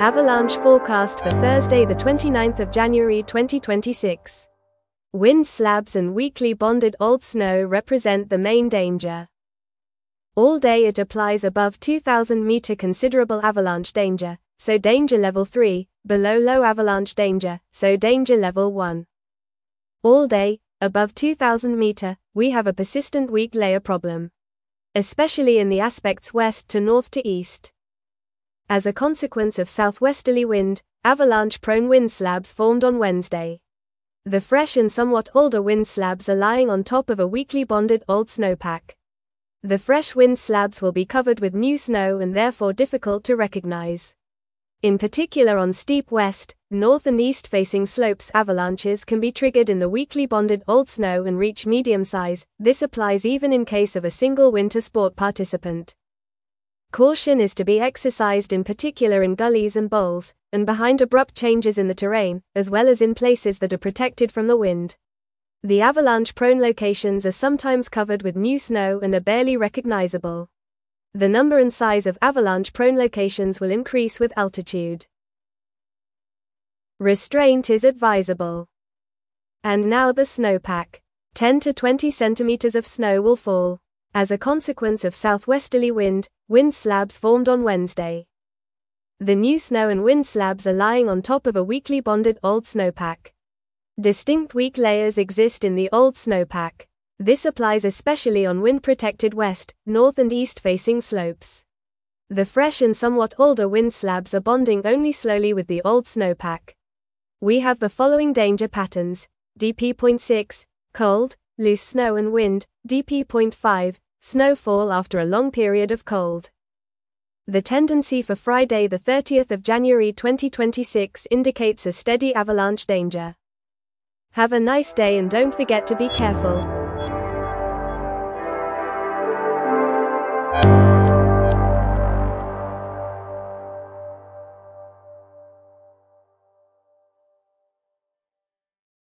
Avalanche forecast for Thursday the 29th of January 2026. Wind slabs and weakly bonded old snow represent the main danger. All day it applies above 2,000 meter considerable avalanche danger, so danger level 3, below low avalanche danger, so danger level 1. All day, above 2,000 meter, we have a persistent weak layer problem, especially in the aspects west to north to east. As a consequence of southwesterly wind, avalanche-prone wind slabs formed on Wednesday. The fresh and somewhat older wind slabs are lying on top of a weakly bonded old snowpack. The fresh wind slabs will be covered with new snow and therefore difficult to recognize. In particular on steep west, north and east-facing slopes, avalanches can be triggered in the weakly bonded old snow and reach medium size. This applies even in case of a single winter sport participant. Caution is to be exercised in particular in gullies and bowls, and behind abrupt changes in the terrain, as well as in places that are protected from the wind. The avalanche-prone locations are sometimes covered with new snow and are barely recognizable. The number and size of avalanche-prone locations will increase with altitude. Restraint is advisable. And now the snowpack. 10 to 20 centimeters of snow will fall. As a consequence of southwesterly wind slabs formed on Wednesday. The new snow and wind slabs are lying on top of a weakly bonded old snowpack. Distinct weak layers exist in the old snowpack. This applies especially on wind-protected west, north and east-facing slopes. The fresh and somewhat older wind slabs are bonding only slowly with the old snowpack. We have the following danger patterns: DP.6, cold, loose snow and wind; DP.5, snowfall after a long period of cold. The tendency for Friday the 30th of January 2026 indicates a steady avalanche danger. Have a nice day and don't forget to be careful.